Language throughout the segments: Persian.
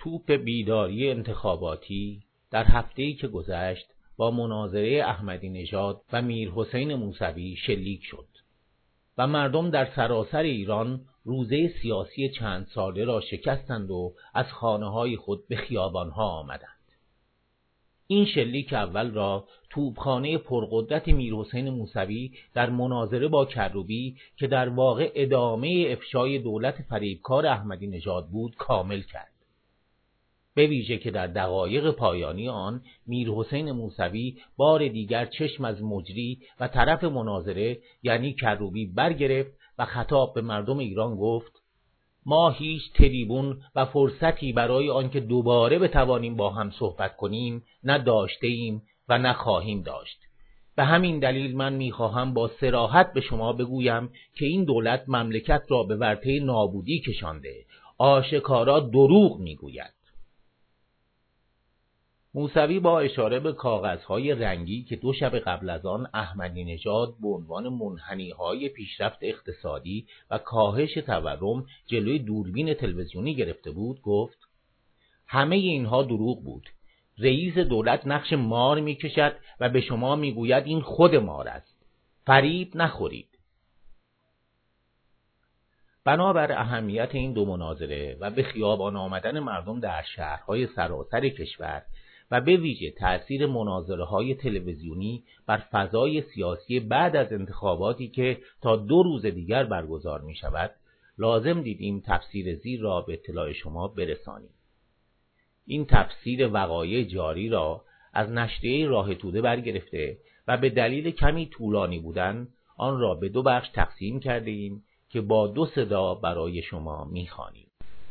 توپ بیداری انتخاباتی در هفته‌ای که گذشت با مناظره احمدی نژاد و میرحسین موسوی شلیک شد و مردم در سراسر ایران روزه سیاسی چند ساله را شکستند و از خانه‌های خود به خیابان‌ها آمدند. این شلیک اول را توپخانه پرقدرت میرحسین موسوی در مناظره با کروبی که در واقع ادامه افشای دولت فریبکار احمدی نژاد بود کامل کرد، به ویژه که در دقایق پایانی آن میرحسین موسوی بار دیگر چشم از مجری و طرف مناظره یعنی کروبی برگرفت و خطاب به مردم ایران گفت: ما هیچ تریبون و فرصتی برای آنکه دوباره بتوانیم با هم صحبت کنیم نه داشته ایم و نه خواهیم داشت. به همین دلیل من میخواهم با صراحت به شما بگویم که این دولت مملکت را به ورطه نابودی کشانده، آشکارا دروغ میگوید. موسوی با اشاره به کاغذهای رنگی که 2 شب قبل از آن احمدی نژاد به عنوان منحنی‌های پیشرفت اقتصادی و کاهش تورم جلوی دوربین تلویزیونی گرفته بود گفت: همه اینها دروغ بود. رئیس دولت نقش مار میکشد و به شما میگوید این خود مار است. فریب نخورید. بنابر اهمیت این 2 مناظره و به خیابان آمدن مردم در شهرهای سراسر کشور و به ویژه تأثیر مناظره‌های تلویزیونی بر فضای سیاسی بعد از انتخاباتی که تا 2 روز دیگر برگزار می شود، لازم دیدیم تفسیر زیر را به اطلاع شما برسانیم. این تفسیر وقایع جاری را از نشریه راه توده برگرفته و به دلیل کمی طولانی بودن آن را به 2 بخش تقسیم کرده ایم که با 2 صدا برای شما می‌خوانیم.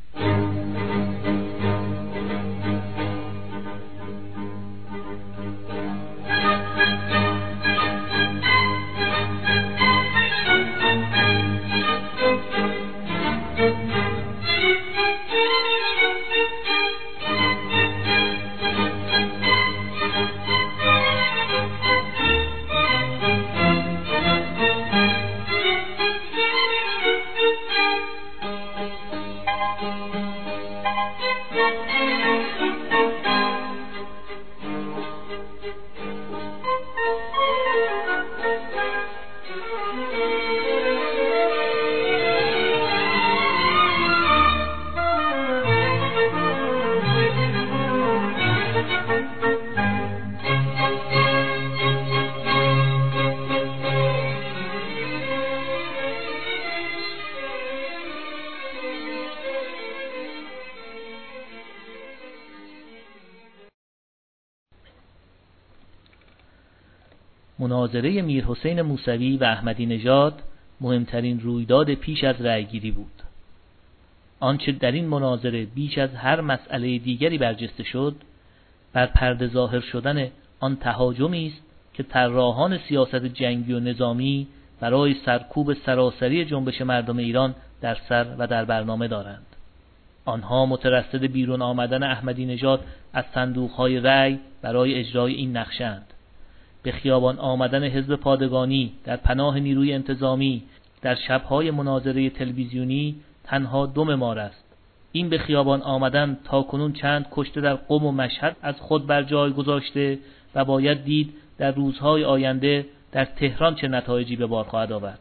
مناظره میرحسین موسوی و احمدی نژاد مهمترین رویداد پیش از رأیگیری بود. آنچه در این مناظره بیش از هر مسئله دیگری برجسته شد، بر پرده ظاهر شدن آن تهاجمی است که طراحان سیاست جنگی و نظامی برای سرکوب سراسری جنبش مردم ایران در سر و در برنامه دارند. آنها مترصد بیرون آمدن احمدی نژاد از صندوق‌های رأی برای اجرای این نقشه‌اند. به خیابان آمدن حزب پادگانی در پناه نیروی انتظامی در شب‌های مناظره تلویزیونی تنها 2 معمار است. این به خیابان آمدن تاکنون چند کشته در قم و مشهد از خود بر جای گذاشته و باید دید در روزهای آینده در تهران چه نتایجی به بار خواهد آورد.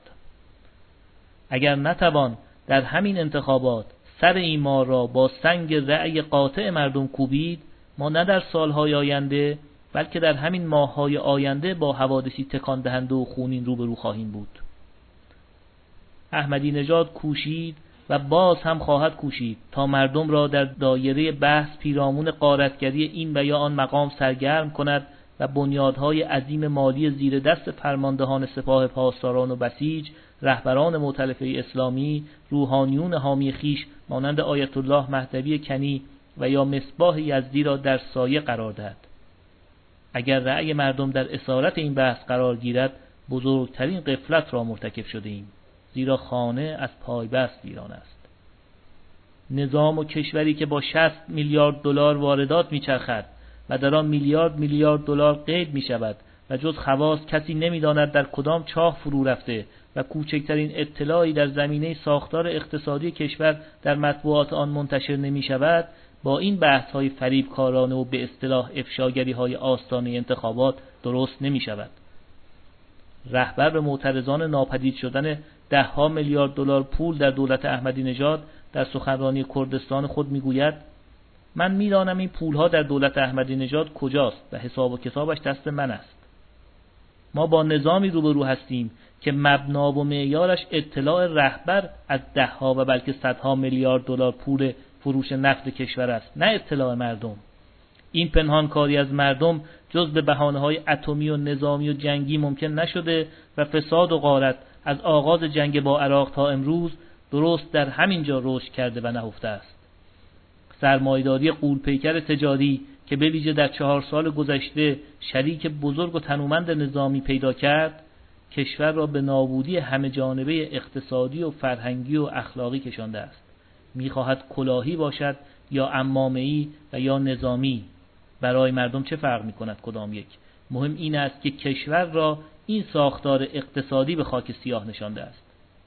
اگر نتوان در همین انتخابات سر این مار را با سنگ رأی قاطع مردم کوبید، ما نه در سالهای آینده بلکه در همین ماه‌های آینده با حوادثی تکان دهنده و خونین روبرو خواهیم بود. احمدی نژاد کوشید و باز هم خواهد کوشید تا مردم را در دایره بحث پیرامون غارتگری این و یا آن مقام سرگرم کند و بنیادهای عظیم مالی زیر دست فرماندهان سپاه پاسداران و بسیج، رهبران مؤتلفه اسلامی، روحانیون حامی خویش مانند آیت الله مهدوی کنی و یا مصباح یزدی را در سایه قرار دهد. اگر رأی مردم در اسارت این بحث قرار گیرد، بزرگترین غفلت را مرتکب شده ایم، زیرا خانه از پای بست ویران است. نظام و کشوری که با 60 میلیارد دلار واردات میچرخد و در آن میلیارد دلار قید می شود و جز خواص کسی نمی‌داند در کدام چاه فرو رفته و کوچکترین اطلاعی در زمینه ساختار اقتصادی کشور در مطبوعات آن منتشر نمی شود، با این بحث‌های فریبکارانه و به اصطلاح افشاگری‌های آستانه انتخابات درست نمی‌شود. رهبر به معترضان ناپدید شدن ده‌ها میلیارد دلار پول در دولت احمدی نژاد در سخنرانی کردستان خود میگوید: من می‌دانم این پولها در دولت احمدی نژاد کجاست و حساب و کتابش دست من است. ما با نظامی روبرو هستیم که مبنا و معیارش اطلاع رهبر از ده‌ها و بلکه صدها میلیارد دلار پول فروش نفت کشور است، نه اطلاع مردم. این پنهانکاری از مردم جز به بهانه‌های اتمی و نظامی و جنگی ممکن نشده و فساد و غارت از آغاز جنگ با عراق تا امروز درست در همین جا رشد کرده و نهفته است. سرمایه‌داری غول‌پیکر تجاری که به ویژه در 4 سال گذشته شریک بزرگ و تنومند نظامی پیدا کرد، کشور را به نابودی همه جانبه اقتصادی و فرهنگی و اخلاقی کشانده است. می‌خواهد کلاهی باشد یا عمامه‌ای و یا نظامی، برای مردم چه فرق می‌کند کدام یک؟ مهم این است که کشور را این ساختار اقتصادی به خاک سیاه نشانده است.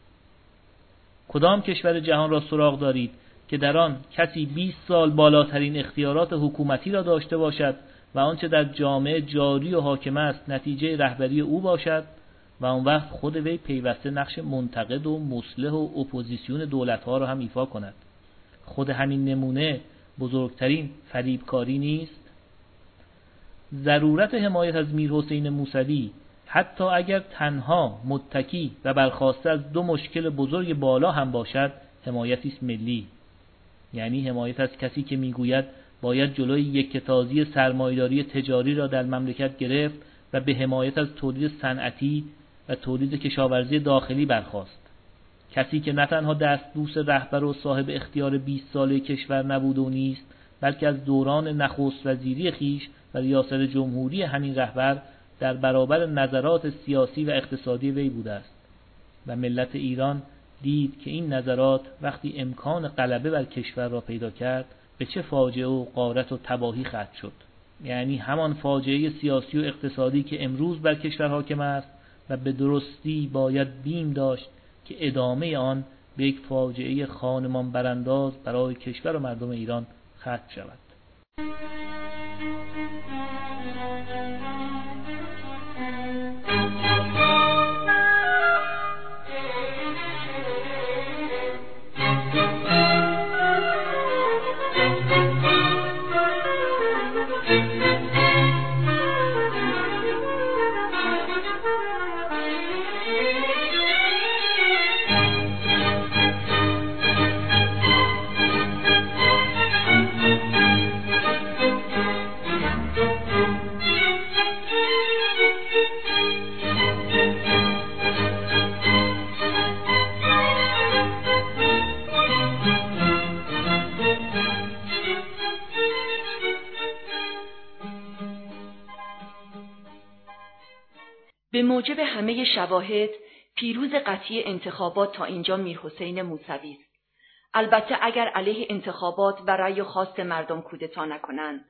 کدام کشور جهان را سراغ دارید که در آن کسی 20 سال بالاترین اختیارات حکومتی را داشته باشد و آنچه در جامعه جاری و حاکم است نتیجه رهبری او باشد و آن وقت خود وی پیوسته نقش منتقد و مصلح و اپوزیسیون دولت‌ها را هم ایفا کند؟ خود همین نمونه بزرگترین فریبکاری نیست؟ ضرورت حمایت از میرحسین موسوی حتی اگر تنها متکی و برخاسته از 2 مشکل بزرگ بالا هم باشد، حمایتی است ملی. یعنی حمایت از کسی که میگوید باید جلوی یکتازی سرمایه‌داری تجاری را در مملکت گرفت و به حمایت از تولید صنعتی و تولید کشاورزی داخلی برخاست. کسی که نه تنها دستبوس رهبر و صاحب اختیار 20 ساله کشور نبود و نیست، بلکه از دوران نخست وزیری خیش و ریاست جمهوری همین رهبر در برابر نظرات سیاسی و اقتصادی وی بوده است و ملت ایران دید که این نظرات وقتی امکان غلبه بر کشور را پیدا کرد به چه فاجعه و غارت و تباهی ختم شد. یعنی همان فاجعه سیاسی و اقتصادی که امروز بر کشور حاکم است و به درستی باید بیم داشت که ادامه آن به یک فاجعه خانمان برانداز برای کشور و مردم ایران ختم شود. به موجب همه شواهد پیروز قطعی انتخابات تا اینجا میرحسین موسوی است. البته اگر علیه انتخابات و رأی خواست مردم کودتا نکنند.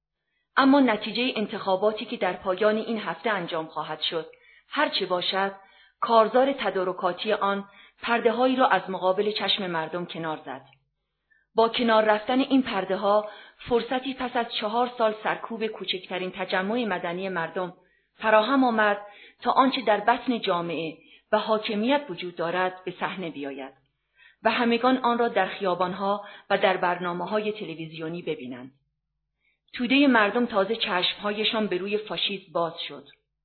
اما نتیجه انتخاباتی که در پایان این هفته انجام خواهد شد، هر چه باشد، کارزار تدارکاتی آن پرده‌هایی را از مقابل چشم مردم کنار زد. با کنار رفتن این پرده‌ها فرصتی پس از 4 سال سرکوب کوچکترین تجمع مدنی مردم فراهم آمد تا آنچه در بطن جامعه و حاکمیت وجود دارد به صحنه بیاید و همگان آن را در خیابانها و در برنامه‌های تلویزیونی ببینند. توده مردم تازه چشمهایشان به روی فاشیسم باز شد.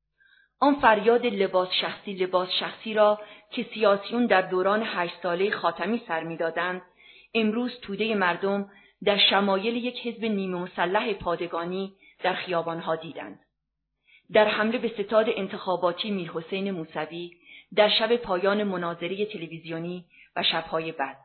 آن فریاد لباس شخصی را که سیاسیون در دوران 8 ساله خاتمی سر می‌دادند، امروز توده مردم در شمایل یک حزب نیمه مسلح پادگانی در خیابانها دیدند. در حمله به ستاد انتخاباتی میرحسین موسوی در شب پایان مناظره تلویزیونی و شب‌های بعد،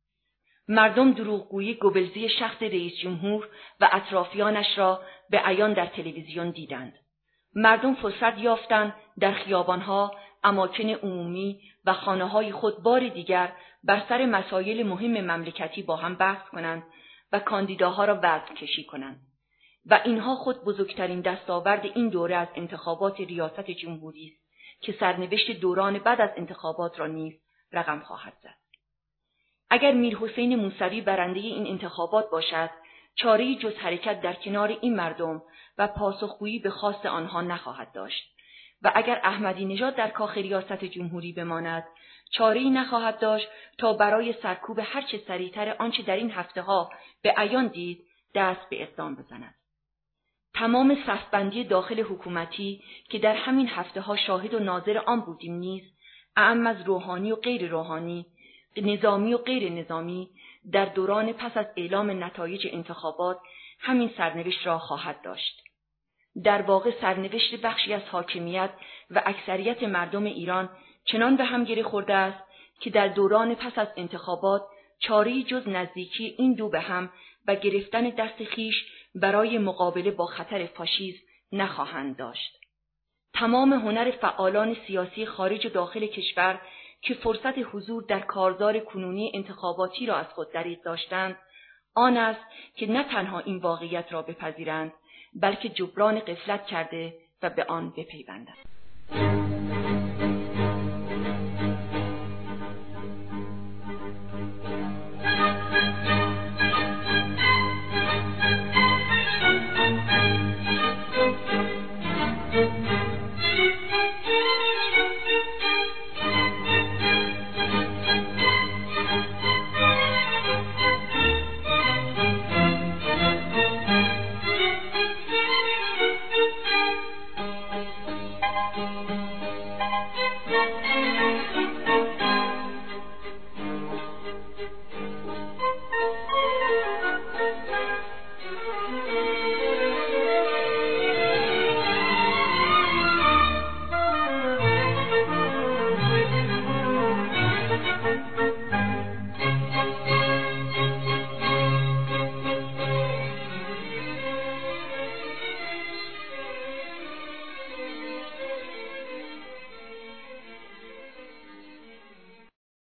مردم دروغگویی گوبلزی شخص رئیس جمهور و اطرافیانش را به عیان در تلویزیون دیدند. مردم فرصت یافتند در خیابانها، اماکن عمومی و خانه‌های خود بار دیگر بر سر مسائل مهم مملکتی با هم بحث کنند و کاندیداها را وزن کشی کنند. و اینها خود بزرگترین دستاورد این دوره از انتخابات ریاست جمهوری است که سرنوشت دوران بعد از انتخابات را نیز رقم خواهد زد. اگر میرحسین موسوی برنده این انتخابات باشد، چاره‌ای جز حرکت در کنار این مردم و پاسخگویی به خواست آنها نخواهد داشت و اگر احمدی نژاد در کاخ ریاست جمهوری بماند، چاره‌ای نخواهد داشت تا برای سرکوب هرچه سریعتر آنچه در این هفته‌ها به عیان دید دست به اقدام بزند. تمام صفبندی داخل حکومتی که در همین هفته‌ها شاهد و ناظر آن بودیم نیز، اعم از روحانی و غیر روحانی، نظامی و غیر نظامی، در دوران پس از اعلام نتایج انتخابات همین سرنوشت را خواهد داشت. در واقع سرنوشت بخشی از حاکمیت و اکثریت مردم ایران چنان به هم گره خورده است که در دوران پس از انتخابات چاره‌ای جز نزدیکی این دو به هم و گرفتن دست خیش برای مقابله با خطر فاشیسم نخواهند داشت. تمام هنر فعالان سیاسی خارج و داخل کشور که فرصت حضور در کارزار کنونی انتخاباتی را از خود دریغ داشتند، آن است که نه تنها این واقعیت را بپذیرند، بلکه جبران غفلت کرده و به آن بپیوندند.